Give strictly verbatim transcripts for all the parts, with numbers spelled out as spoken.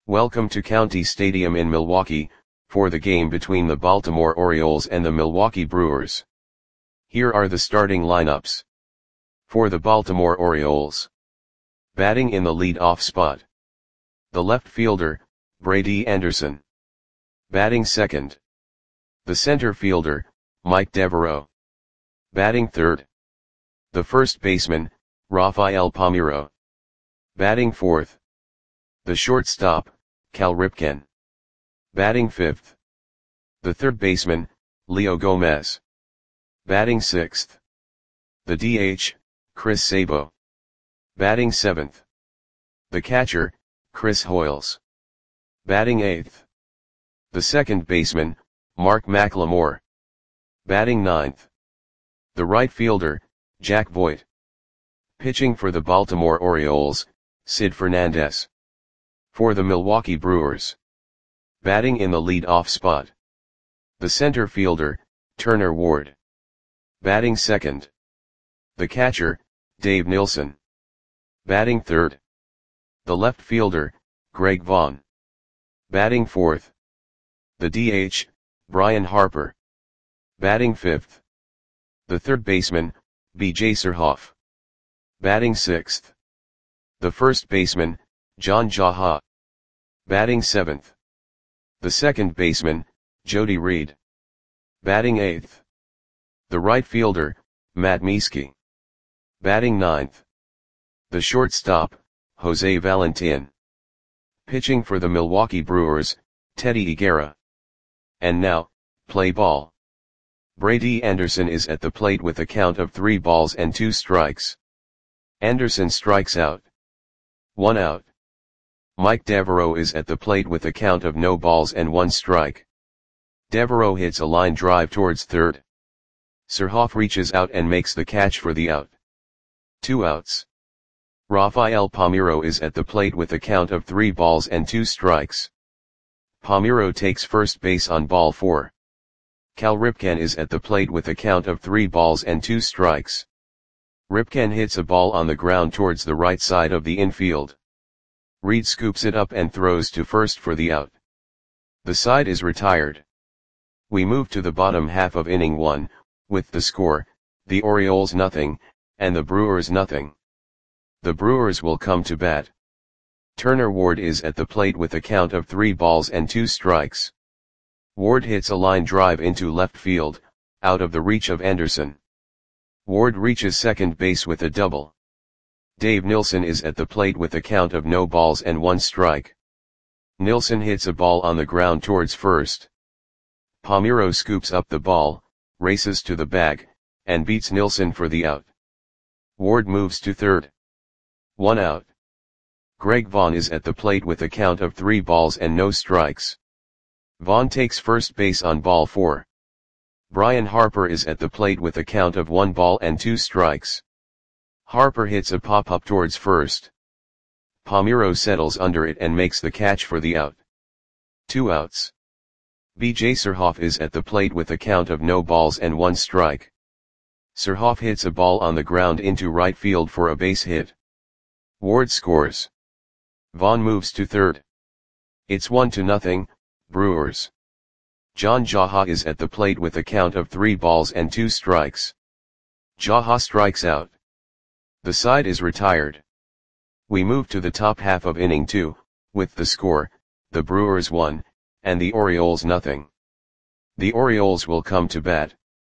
Welcome to County Stadium in Milwaukee, for the game between the Baltimore Orioles and the Milwaukee Brewers. Here are the starting lineups. For the Baltimore Orioles. Batting in the lead-off spot. The left fielder, Brady Anderson. Batting second. The center fielder, Mike Devereaux. Batting third. The first baseman, Rafael Palmeiro. Batting fourth. The shortstop, Cal Ripken. Batting fifth. The third baseman, Leo Gomez. Batting sixth. The D H, Chris Sabo. Batting seventh. The catcher, Chris Hoiles. Batting eighth. The second baseman, Mark McLemore. Batting ninth. The right fielder, Jack Voigt. Pitching for the Baltimore Orioles, Sid Fernandez. For the Milwaukee Brewers. Batting in the lead-off spot. The center fielder, Turner Ward. Batting second. The catcher, Dave Nilsson. Batting third. The left fielder, Greg Vaughn. Batting fourth. The D H, Brian Harper. Batting fifth. The third baseman, B J Surhoff. Batting sixth. The first baseman, John Jaha. Batting seventh. The second baseman, Jody Reed. Batting eighth. The right fielder, Matt Mieske. Batting ninth. The shortstop, Jose Valentin. Pitching for the Milwaukee Brewers, Teddy Higuera. And now, play ball. Brady Anderson is at the plate with a count of three balls and two strikes. Anderson strikes out. One out. Mike Devereaux is at the plate with a count of no balls and one strike. Devereaux hits a line drive towards third. Surhoff reaches out and makes the catch for the out. Two outs. Rafael Palmeiro is at the plate with a count of three balls and two strikes. Palmeiro takes first base on ball four. Cal Ripken is at the plate with a count of three balls and two strikes. Ripken hits a ball on the ground towards the right side of the infield. Reed scoops it up and throws to first for the out. The side is retired. We move to the bottom half of inning one, with the score, the Orioles nothing, and the Brewers nothing. The Brewers will come to bat. Turner Ward is at the plate with a count of three balls and two strikes. Ward hits a line drive into left field, out of the reach of Anderson. Ward reaches second base with a double. Dave Nilsson is at the plate with a count of no balls and one strike. Nilsson hits a ball on the ground towards first. Palmeiro scoops up the ball, races to the bag, and beats Nilsson for the out. Ward moves to third. One out. Greg Vaughn is at the plate with a count of three balls and no strikes. Vaughn takes first base on ball four. Brian Harper is at the plate with a count of one ball and two strikes. Harper hits a pop-up towards first. Palmeiro settles under it and makes the catch for the out. Two outs. B J Surhoff is at the plate with a count of no balls and one strike. Surhoff hits a ball on the ground into right field for a base hit. Ward scores. Vaughn moves to third. It's one to nothing, Brewers. John Jaha is at the plate with a count of three balls and two strikes. Jaha strikes out. The side is retired. We move to the top half of inning two, with the score, the Brewers one, and the Orioles nothing. The Orioles will come to bat.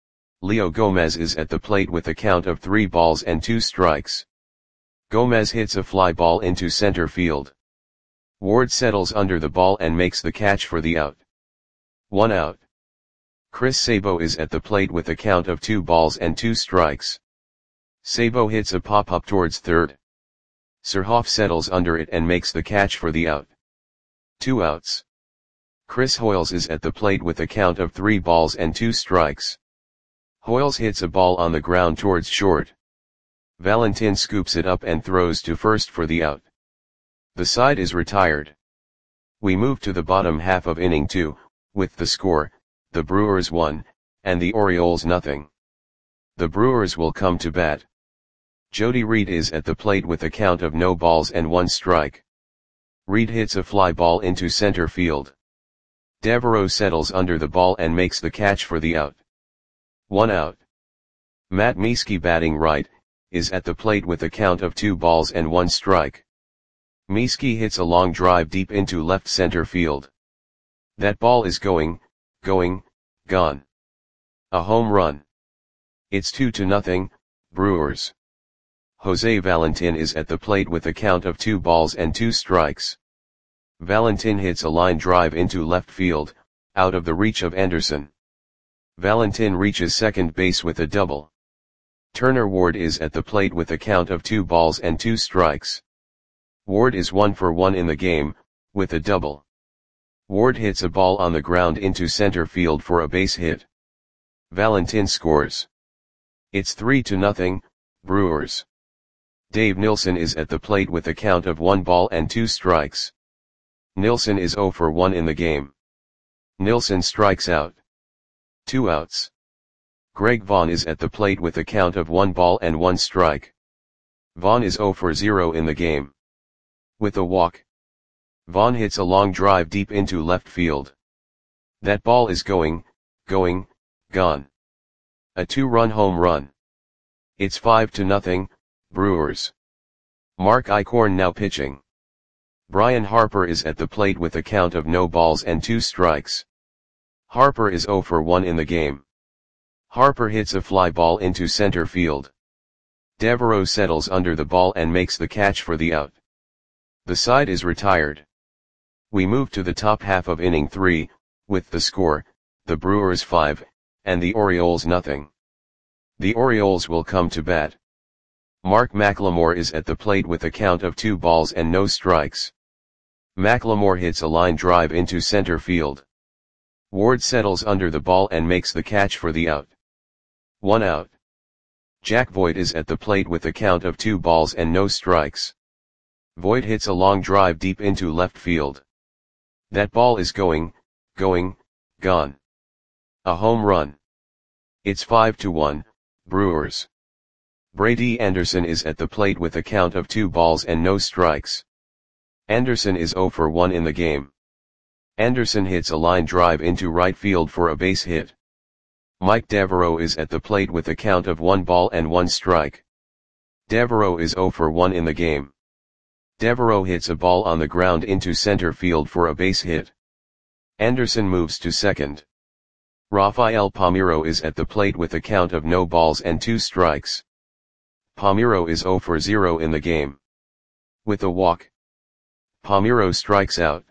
Leo Gomez is at the plate with a count of three balls and two strikes. Gomez hits a fly ball into center field. Ward settles under the ball and makes the catch for the out. One out. Chris Sabo is at the plate with a count of two balls and two strikes. Sabo hits a pop-up towards third. Surhoff settles under it and makes the catch for the out. Two outs. Chris Hoiles is at the plate with a count of three balls and two strikes. Hoiles hits a ball on the ground towards short. Valentin scoops it up and throws to first for the out. The side is retired. We move to the bottom half of inning two, with the score, the Brewers one, and the Orioles nothing. The Brewers will come to bat. Jody Reed is at the plate with a count of no balls and one strike. Reed hits a fly ball into center field. Devereaux settles under the ball and makes the catch for the out. One out. Matt Mieske, batting right, is at the plate with a count of two balls and one strike. Mieske hits a long drive deep into left center field. That ball is going, going, gone. A home run. It's two to nothing, Brewers. Jose Valentin is at the plate with a count of two balls and two strikes. Valentin hits a line drive into left field, out of the reach of Anderson. Valentin reaches second base with a double. Turner Ward is at the plate with a count of two balls and two strikes. Ward is one for one in the game, with a double. Ward hits a ball on the ground into center field for a base hit. Valentin scores. It's three to nothing, Brewers. Dave Nilsson is at the plate with a count of one ball and two strikes. Nilsson is zero for one in the game. Nilsson strikes out. Two outs. Greg Vaughn is at the plate with a count of one ball and one strike. Vaughn is zero for zero in the game. With a walk. Vaughn hits a long drive deep into left field. That ball is going, going, gone. A two-run home run. It's five to nothing, Brewers. Mark Eichhorn now pitching. Brian Harper is at the plate with a count of no balls and two strikes. Harper is zero for one in the game. Harper hits a fly ball into center field. Devereaux settles under the ball and makes the catch for the out. The side is retired. We move to the top half of inning three, with the score, the Brewers five, and the Orioles nothing. The Orioles will come to bat. Mark McLemore is at the plate with a count of two balls and no strikes. McLemore hits a line drive into center field. Ward settles under the ball and makes the catch for the out. One out. Jack Voigt is at the plate with a count of two balls and no strikes. Voigt hits a long drive deep into left field. That ball is going, going, gone. A home run. It's five to one, Brewers. Brady Anderson is at the plate with a count of two balls and no strikes. Anderson is zero for one in the game. Anderson hits a line drive into right field for a base hit. Mike Devereaux is at the plate with a count of one ball and one strike. Devereaux is zero for one in the game. Devereaux hits a ball on the ground into center field for a base hit. Anderson moves to second. Rafael Palmeiro is at the plate with a count of no balls and two strikes. Palmeiro is zero for zero in the game. With a walk. Palmeiro strikes out.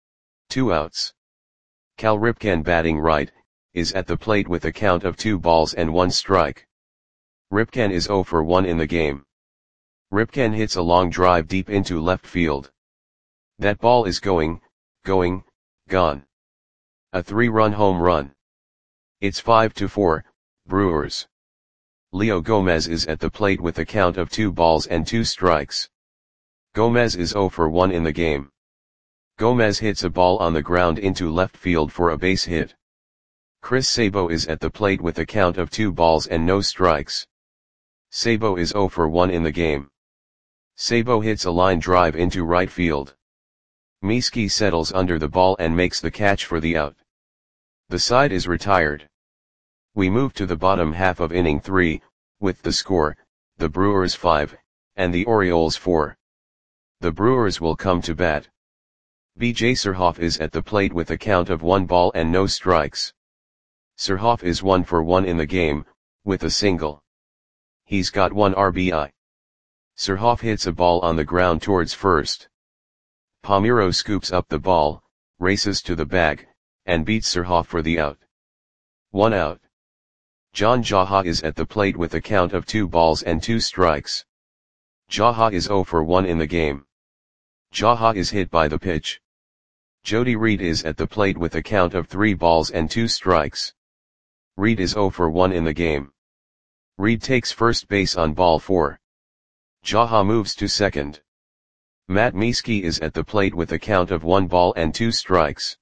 Two outs. Cal Ripken, batting right, is at the plate with a count of two balls and one strike. Ripken is zero for one in the game. Ripken hits a long drive deep into left field. That ball is going, going, gone. A three-run home run. It's five to four, Brewers. Leo Gomez is at the plate with a count of two balls and two strikes. Gomez is zero for one in the game. Gomez hits a ball on the ground into left field for a base hit. Chris Sabo is at the plate with a count of two balls and no strikes. Sabo is zero for one in the game. Sabo hits a line drive into right field. Mieske settles under the ball and makes the catch for the out. The side is retired. We move to the bottom half of inning three, with the score, the Brewers five, and the Orioles four. The Brewers will come to bat. B J Surhoff is at the plate with a count of one ball and no strikes. Surhoff is one for one in the game, with a single. He's got one R B I. Surhoff hits a ball on the ground towards first. Palmeiro scoops up the ball, races to the bag, and beats Surhoff for the out. One out. John Jaha is at the plate with a count of two balls and two strikes. Jaha is zero for one in the game. Jaha is hit by the pitch. Jody Reed is at the plate with a count of three balls and two strikes. Reed is zero for one in the game. Reed takes first base on ball four. Jaha moves to second. Matt Mieske is at the plate with a count of one ball and two strikes.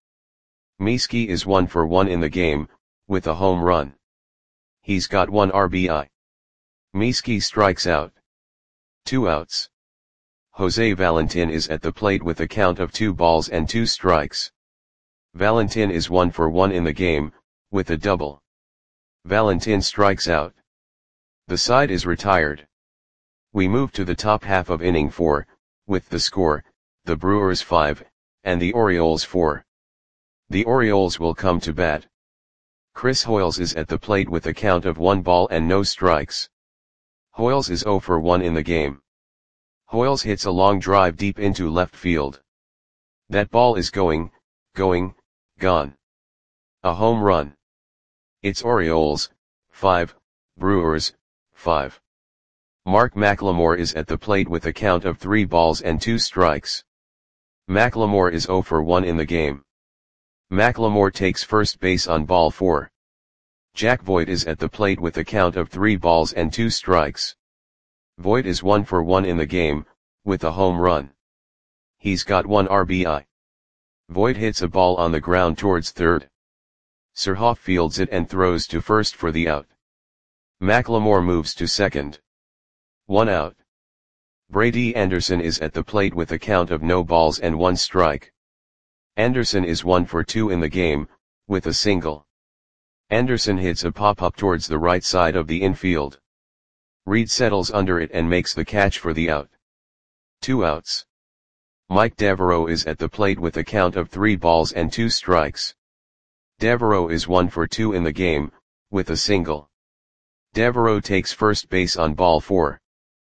Mieske is one for one in the game, with a home run. He's got one R B I. Mieske strikes out. Two outs. Jose Valentin is at the plate with a count of two balls and two strikes. Valentin is one for one in the game, with a double. Valentin strikes out. The side is retired. We move to the top half of inning four, with the score, the Brewers five, and the Orioles four. The Orioles will come to bat. Chris Hoiles is at the plate with a count of one ball and no strikes. Hoiles is zero for one in the game. Hoiles hits a long drive deep into left field. That ball is going, going, gone. A home run. It's Orioles, five, Brewers, five. Mark McLemore is at the plate with a count of three balls and two strikes. McLemore is zero for one in the game. McLemore takes first base on ball four. Jack Voigt is at the plate with a count of three balls and two strikes. Voigt is one for one in the game, with a home run. He's got one R B I. Voigt hits a ball on the ground towards third. Surhoff fields it and throws to first for the out. McLemore moves to second. One out. Brady Anderson is at the plate with a count of no balls and one strike. Anderson is one for two in the game, with a single. Anderson hits a pop-up towards the right side of the infield. Reed settles under it and makes the catch for the out. Two outs. Mike Devereaux is at the plate with a count of three balls and two strikes. Devereaux is one for two in the game, with a single. Devereaux takes first base on ball four.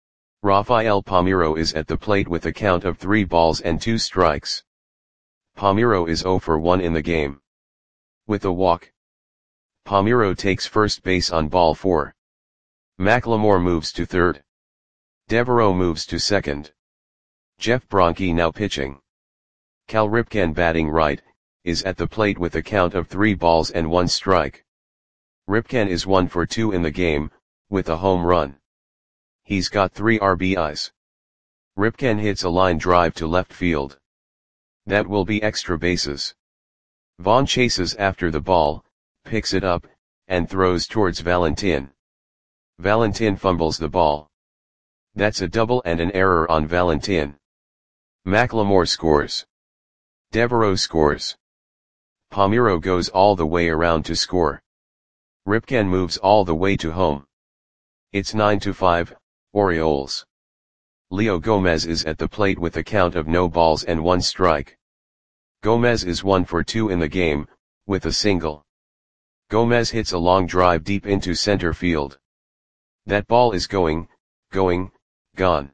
Rafael Palmeiro is at the plate with a count of three balls and two strikes. Palmeiro is zero for one in the game. With a walk. Palmeiro takes first base on ball four. McLemore moves to third. Devereaux moves to second. Jeff Bronke now pitching. Cal Ripken batting right, is at the plate with a count of three balls and one strike. Ripken is one for two in the game, with a home run. He's got three R B Is. Ripken hits a line drive to left field. That will be extra bases. Vaughn chases after the ball, picks it up, and throws towards Valentin. Valentin fumbles the ball. That's a double and an error on Valentin. McLemore scores. Devereaux scores. Palmeiro goes all the way around to score. Ripken moves all the way to home. It's nine to five, Orioles. Leo Gomez is at the plate with a count of no balls and one strike. Gomez is one for two in the game, with a single. Gomez hits a long drive deep into center field. That ball is going, going, gone.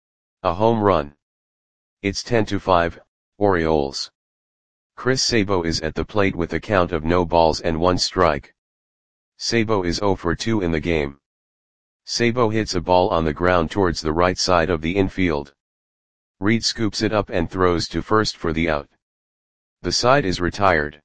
A home run. It's ten to five, Orioles. Chris Sabo is at the plate with a count of no balls and one strike. Sabo is zero for two in the game. Sabo hits a ball on the ground towards the right side of the infield. Reed scoops it up and throws to first for the out. The side is retired.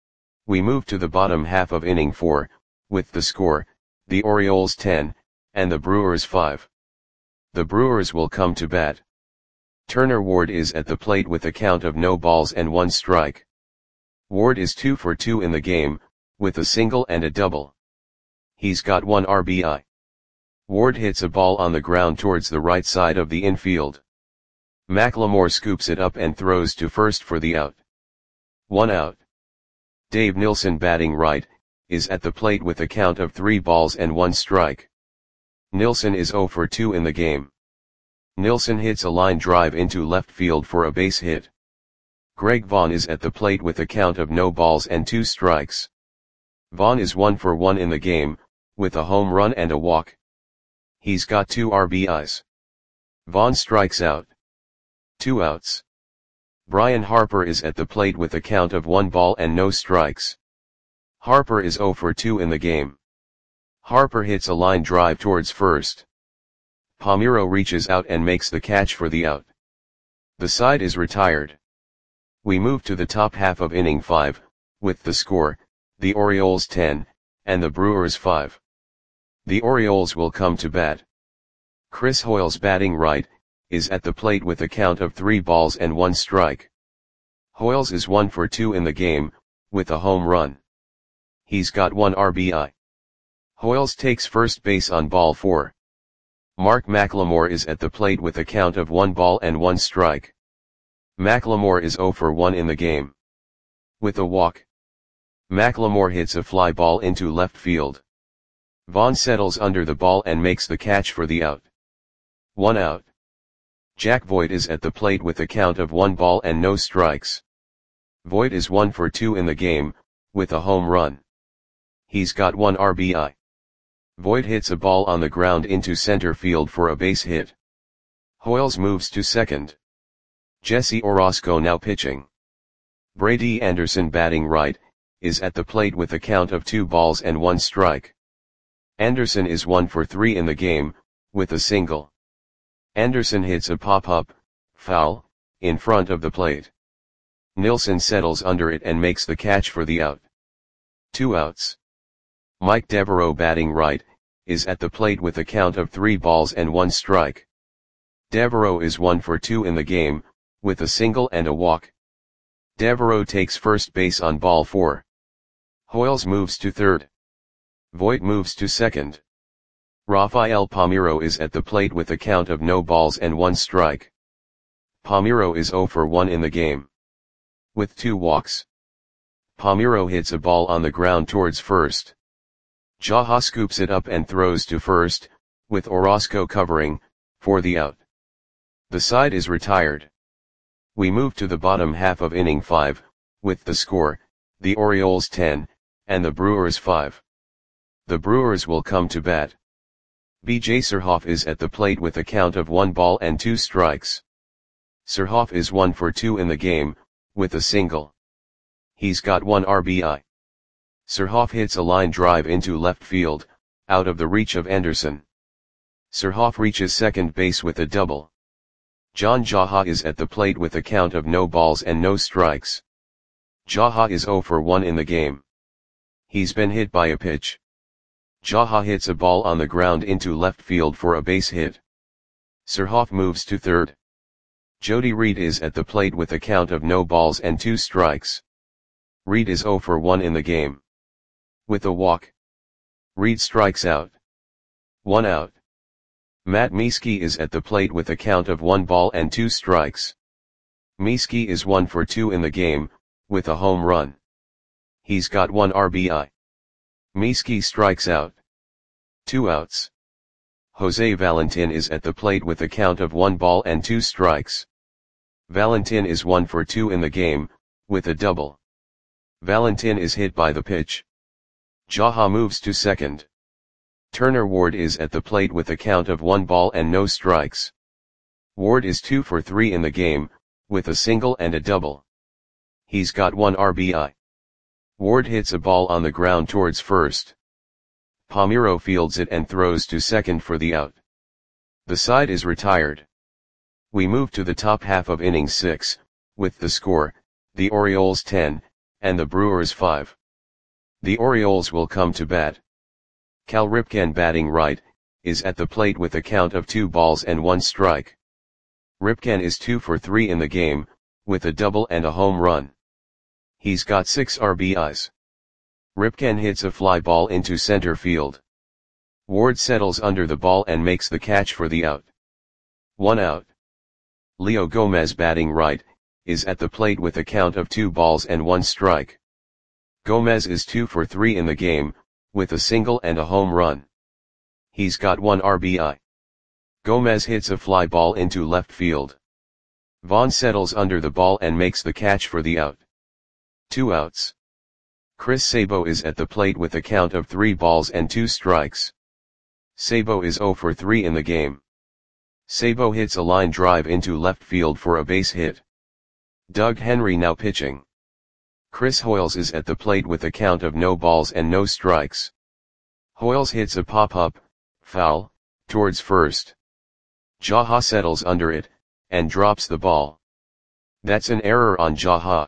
We move to the bottom half of inning four, with the score, the Orioles ten, and the Brewers five. The Brewers will come to bat. Turner Ward is at the plate with a count of no balls and one strike. Ward is two for two in the game, with a single and a double. He's got one R B I. Ward hits a ball on the ground towards the right side of the infield. McLemore scoops it up and throws to first for the out. One out. Dave Nilsson batting right, is at the plate with a count of three balls and one strike. Nilsson is zero for two in the game. Nilsson hits a line drive into left field for a base hit. Greg Vaughn is at the plate with a count of no balls and two strikes. Vaughn is one for one in the game, with a home run and a walk. He's got two R B Is. Vaughn strikes out. Two outs. Brian Harper is at the plate with a count of one ball and no strikes. Harper is zero for two in the game. Harper hits a line drive towards first. Palmeiro reaches out and makes the catch for the out. The side is retired. We move to the top half of inning five, with the score, the Orioles ten, and the Brewers five. The Orioles will come to bat. Chris Hoiles batting right, is at the plate with a count of three balls and one strike. Hoiles is one for two in the game, with a home run. He's got one R B I. Hoiles takes first base on ball four. Mark McLemore is at the plate with a count of one ball and one strike. McLemore is zero for one in the game. With a walk, McLemore hits a fly ball into left field. Vaughn settles under the ball and makes the catch for the out. One out. Jack Voigt is at the plate with a count of one ball and no strikes. Voigt is one for two in the game, with a home run. He's got one R B I. Voigt hits a ball on the ground into center field for a base hit. Hoyles moves to second. Jesse Orosco now pitching. Brady Anderson batting right, is at the plate with a count of two balls and one strike. Anderson is one for three in the game, with a single. Anderson hits a pop-up, foul, in front of the plate. Nilsson settles under it and makes the catch for the out. Two outs. Mike Devereaux batting right, is at the plate with a count of three balls and one strike. Devereaux is one for two in the game, with a single and a walk. Devereaux takes first base on ball four. Hoyles moves to third. Voigt moves to second. Rafael Palmeiro is at the plate with a count of no balls and one strike. Palmeiro is zero for one in the game. With two walks, Palmeiro hits a ball on the ground towards first. Jaha scoops it up and throws to first, with Orosco covering, for the out. The side is retired. We move to the bottom half of inning five, with the score, the Orioles ten, and the Brewers five. The Brewers will come to bat. B J Surhoff is at the plate with a count of one ball and two strikes. Surhoff is one for two in the game, with a single. He's got one R B I. Surhoff hits a line drive into left field, out of the reach of Anderson. Surhoff reaches second base with a double. John Jaha is at the plate with a count of no balls and no strikes. Jaha is zero for one in the game. He's been hit by a pitch. Jaha hits a ball on the ground into left field for a base hit. Surhoff moves to third. Jody Reed is at the plate with a count of no balls and two strikes. Reed is zero for one in the game. With a walk, Reed strikes out. One out. Matt Mieske is at the plate with a count of one ball and two strikes. Mieske is one for two in the game, with a home run. He's got one R B I. Mieske strikes out. Two outs. Jose Valentin is at the plate with a count of one ball and two strikes. Valentin is one for two in the game, with a double. Valentin is hit by the pitch. Jaha moves to second. Turner Ward is at the plate with a count of one ball and no strikes. Ward is two for three in the game, with a single and a double. He's got one R B I. Ward hits a ball on the ground towards first. Palmeiro fields it and throws to second for the out. The side is retired. We move to the top half of inning six, with the score, the Orioles ten, and the Brewers five. The Orioles will come to bat. Cal Ripken batting right, is at the plate with a count of two balls and one strike. Ripken is two for three in the game, with a double and a home run. He's got six R B Is. Ripken hits a fly ball into center field. Ward settles under the ball and makes the catch for the out. One out. Leo Gomez batting right, is at the plate with a count of two balls and one strike. Gomez is two for three in the game, with a single and a home run. He's got one R B I. Gomez hits a fly ball into left field. Vaughn settles under the ball and makes the catch for the out. Two outs. Chris Sabo is at the plate with a count of three balls and two strikes. Sabo is zero for three in the game. Sabo hits a line drive into left field for a base hit. Doug Henry now pitching. Chris Hoyles is at the plate with a count of no balls and no strikes. Hoyles hits a pop-up, foul, towards first. Jaha settles under it, and drops the ball. That's an error on Jaha.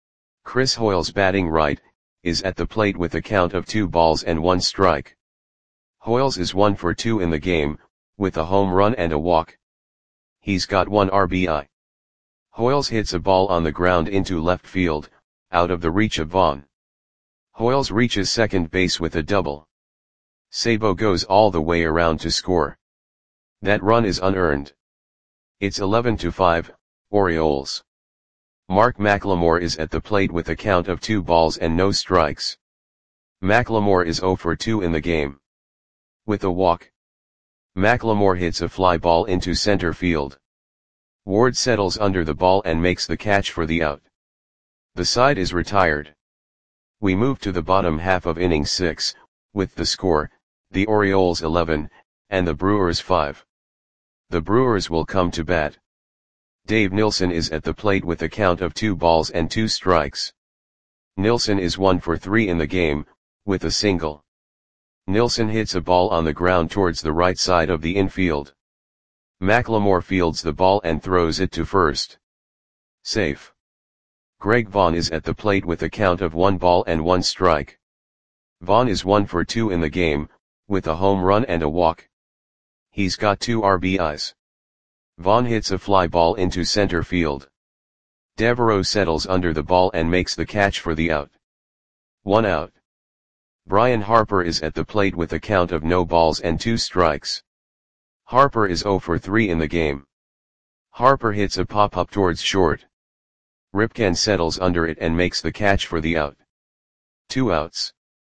Chris Hoyles batting right, is at the plate with a count of two balls and one strike. Hoyles is one for two in the game, with a home run and a walk. He's got one R B I. Hoyles hits a ball on the ground into left field, out of the reach of Vaughn. Hoyles reaches second base with a double. Sabo goes all the way around to score. That run is unearned. It's eleven to five, Orioles. Mark McLemore is at the plate with a count of two balls and no strikes. McLemore is zero for two in the game. With a walk, McLemore hits a fly ball into center field. Ward settles under the ball and makes the catch for the out. The side is retired. We move to the bottom half of inning six, with the score, the Orioles eleven, and the Brewers five. The Brewers will come to bat. Dave Nilsson is at the plate with a count of two balls and two strikes. Nilsson is one for three in the game, with a single. Nilsson hits a ball on the ground towards the right side of the infield. McLemore fields the ball and throws it to first. Safe. Greg Vaughn is at the plate with a count of one ball and one strike. Vaughn is one for two in the game, with a home run and a walk. He's got two R B Is. Vaughn hits a fly ball into center field. Devereaux settles under the ball and makes the catch for the out. One out. Brian Harper is at the plate with a count of no balls and two strikes. Harper is zero for three in the game. Harper hits a pop-up towards short. Ripken settles under it and makes the catch for the out. Two outs.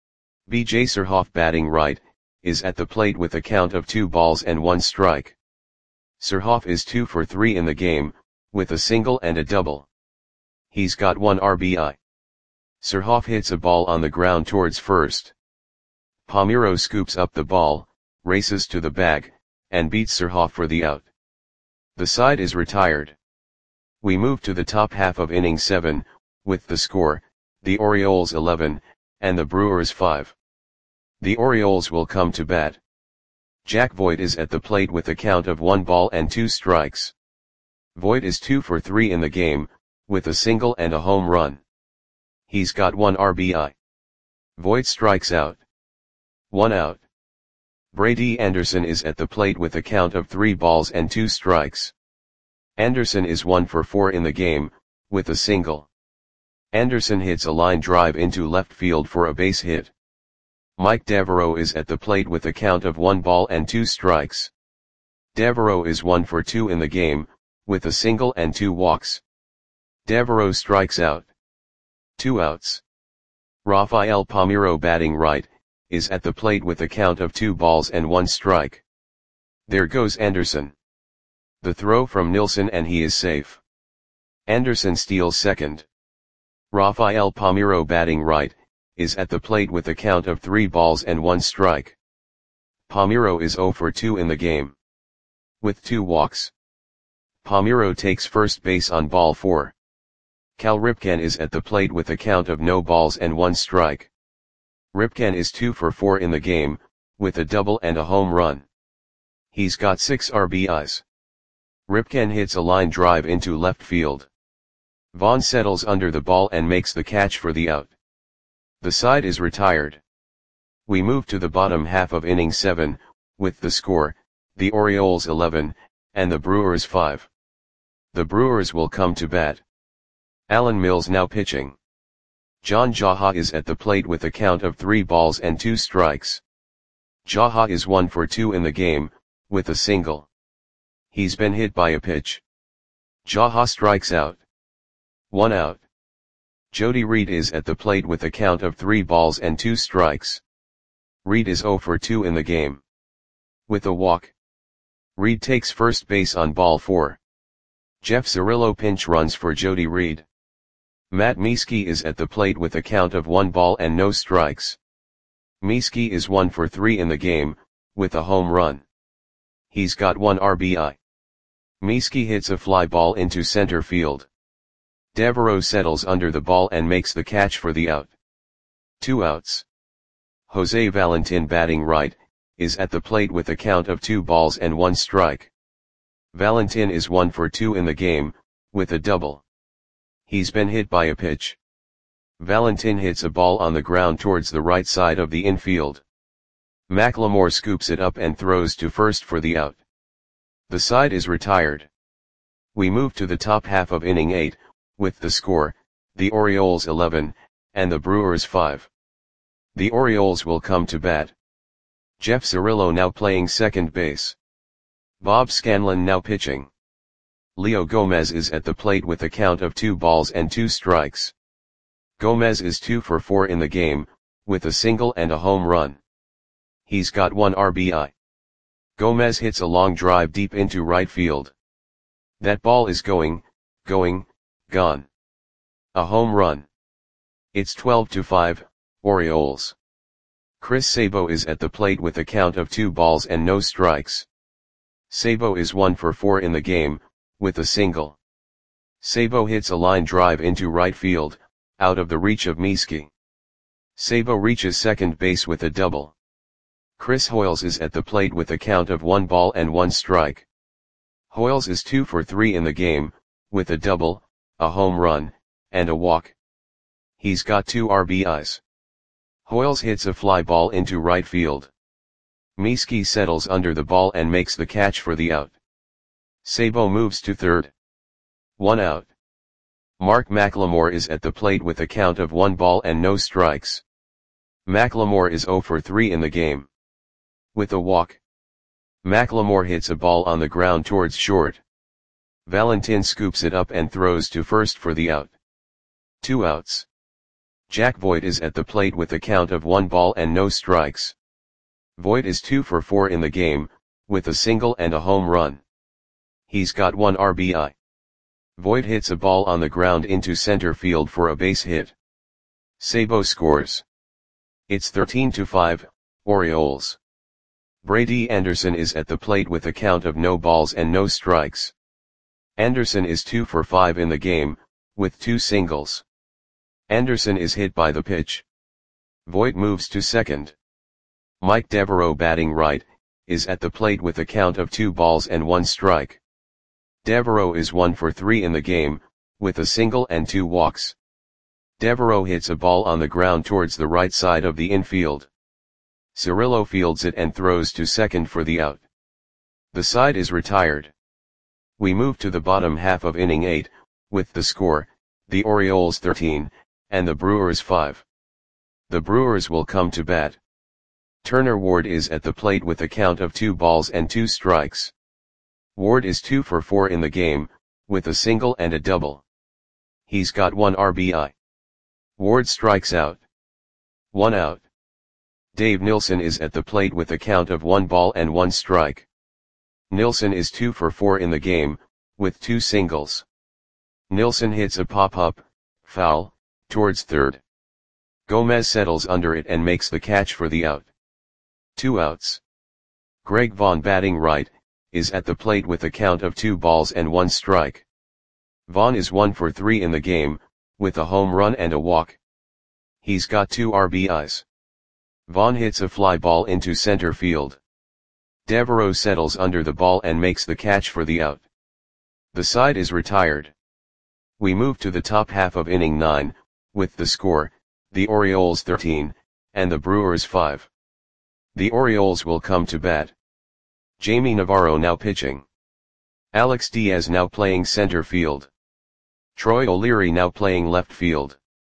B J Surhoff, batting right, is at the plate with a count of two balls and one strike. Surhoff is two for three in the game, with a single and a double. He's got one R B I. Surhoff hits a ball on the ground towards first. Palmeiro scoops up the ball, races to the bag, and beats Surhoff for the out. The side is retired. We move to the top half of inning seven, with the score, the Orioles eleven, and the Brewers five. The Orioles will come to bat. Jack Voigt is at the plate with a count of one ball and two strikes. Voigt is two for three in the game, with a single and a home run. He's got one R B I. Voigt strikes out. One out. Brady Anderson is at the plate with a count of three balls and two strikes. Anderson is one for four in the game, with a single. Anderson hits a line drive into left field for a base hit. Mike Devereaux is at the plate with a count of one ball and two strikes. Devereaux is one for two in the game, with a single and two walks. Devereaux strikes out. Two outs. Rafael Palmeiro, batting right, is at the plate with a count of two balls and one strike. There goes Anderson. The throw from Nilsson and he is safe. Anderson steals second. Rafael Palmeiro, batting right, is at the plate with a count of three balls and one strike. Palmeiro is zero for two in the game. With two walks. Palmeiro takes first base on ball four. Cal Ripken is at the plate with a count of no balls and one strike. Ripken is two for four in the game, with a double and a home run. He's got six R B Is. Ripken hits a line drive into left field. Vaughn settles under the ball and makes the catch for the out. The side is retired. We move to the bottom half of inning seven, with the score, the Orioles eleven, and the Brewers five. The Brewers will come to bat. Alan Mills now pitching. John Jaha is at the plate with a count of three balls and two strikes. Jaha is one for two in the game, with a single. He's been hit by a pitch. Jaha strikes out. One out. Jody Reed is at the plate with a count of three balls and two strikes. Reed is zero for two in the game. With a walk. Reed takes first base on ball four. Jeff Cirillo pinch runs for Jody Reed. Matt Mieske is at the plate with a count of one ball and no strikes. Mieske is one for three in the game, with a home run. He's got one R B I. Mieske hits a fly ball into center field. Devereaux settles under the ball and makes the catch for the out. Two outs. Jose Valentin, batting right, is at the plate with a count of two balls and one strike. Valentin is one for two in the game, with a double. He's been hit by a pitch. Valentin hits a ball on the ground towards the right side of the infield. McLemore scoops it up and throws to first for the out. The side is retired. We move to the top half of inning eight, with the score, the Orioles eleven, and the Brewers five. The Orioles will come to bat. Jeff Cirillo now playing second base. Bob Scanlon now pitching. Leo Gomez is at the plate with a count of two balls and two strikes. Gomez is two for four in the game, with a single and a home run. He's got one R B I. Gomez hits a long drive deep into right field. That ball is going, going, gone. A home run. It's twelve to five, Orioles. Chris Sabo is at the plate with a count of two balls and no strikes. Sabo is one for four in the game, with a single. Sabo hits a line drive into right field, out of the reach of Mieske. Sabo reaches second base with a double. Chris Hoiles is at the plate with a count of one ball and one strike. Hoiles is two for three in the game, with a double, a home run, and a walk. He's got two R B Is. Hoiles hits a fly ball into right field. Mieske settles under the ball and makes the catch for the out. Sabo moves to third. One out. Mark McLemore is at the plate with a count of one ball and no strikes. McLemore is zero for three in the game. With a walk. McLemore hits a ball on the ground towards short. Valentin scoops it up and throws to first for the out. Two outs. Jack Voigt is at the plate with a count of one ball and no strikes. Voigt is two for four in the game, with a single and a home run. He's got one R B I. Voigt hits a ball on the ground into center field for a base hit. Sabo scores. It's thirteen to five, Orioles. Brady Anderson is at the plate with a count of no balls and no strikes. Anderson is two for five in the game, with two singles. Anderson is hit by the pitch. Voigt moves to second. Mike Devereaux, batting right, is at the plate with a count of two balls and one strike. Devereaux is one for three in the game, with a single and two walks. Devereaux hits a ball on the ground towards the right side of the infield. Cirillo fields it and throws to second for the out. The side is retired. We move to the bottom half of inning eight, with the score, the Orioles thirteen, and the Brewers five. The Brewers will come to bat. Turner Ward is at the plate with a count of two balls and two strikes. Ward is two for four in the game, with a single and a double. He's got one R B I. Ward strikes out. One out. Dave Nilsson is at the plate with a count of one ball and one strike. Nilsson is two for four in the game, with two singles. Nilsson hits a pop-up, foul, towards third. Gomez settles under it and makes the catch for the out. Two outs. Greg Vaughn, batting right, is at the plate with a count of two balls and one strike. Vaughn is one for three in the game, with a home run and a walk. He's got two R B Is. Vaughn hits a fly ball into center field. Devereaux settles under the ball and makes the catch for the out. The side is retired. We move to the top half of inning nine, with the score, the Orioles thirteen, and the Brewers five. The Orioles will come to bat. Jamie Navarro now pitching. Alex Diaz now playing center field. Troy O'Leary now playing left field.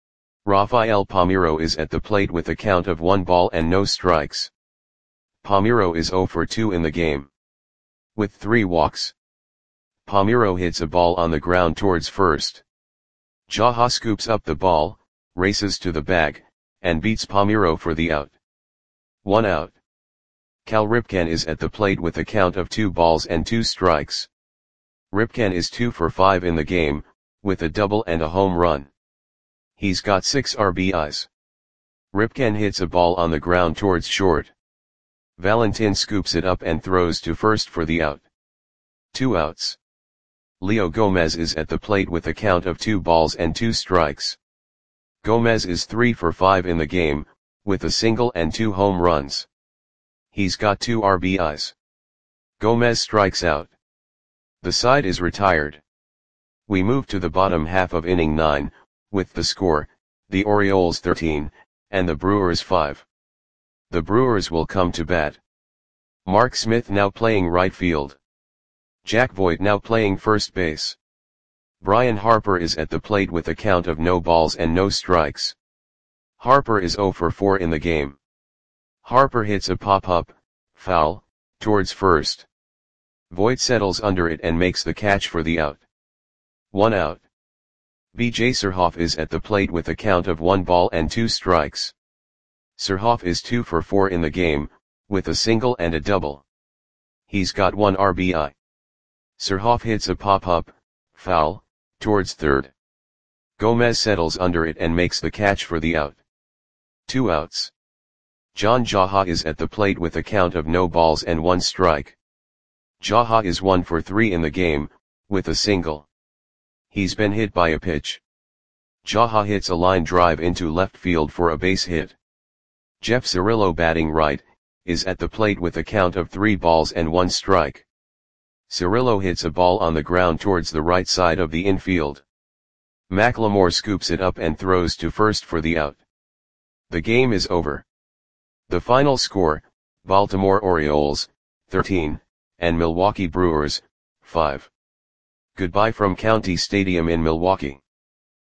Rafael Palmeiro is at the plate with a count of one ball and no strikes. Palmeiro is zero for two in the game. With three walks. Palmeiro hits a ball on the ground towards first. Jaha scoops up the ball, races to the bag, and beats Palmeiro for the out. One out. Cal Ripken is at the plate with a count of two balls and two strikes. Ripken is two for five in the game, with a double and a home run. He's got six R B Is. Ripken hits a ball on the ground towards short. Valentin scoops it up and throws to first for the out. Two outs. Leo Gomez is at the plate with a count of two balls and two strikes. Gomez is three for five in the game, with a single and two home runs. He's got two R B Is. Gomez strikes out. The side is retired. We move to the bottom half of inning nine, with the score, the Orioles thirteen, and the Brewers five. The Brewers will come to bat. Mark Smith now playing right field. Jack Voigt now playing first base. Brian Harper is at the plate with a count of no balls and no strikes. Harper is zero for four in the game. Harper hits a pop-up, foul, towards first. Voit settles under it and makes the catch for the out. One out. B J Surhoff is at the plate with a count of one ball and two strikes. Surhoff is two for four in the game, with a single and a double. He's got one R B I. Surhoff hits a pop-up, foul, towards third. Gomez settles under it and makes the catch for the out. Two outs. John Jaha is at the plate with a count of no balls and one strike. Jaha is one for three in the game, with a single. He's been hit by a pitch. Jaha hits a line drive into left field for a base hit. Jeff Cirillo, batting right, is at the plate with a count of three balls and one strike. Cirillo hits a ball on the ground towards the right side of the infield. McLemore scoops it up and throws to first for the out. The game is over. The final score, Baltimore Orioles, thirteen, and Milwaukee Brewers, five. Goodbye from County Stadium in Milwaukee.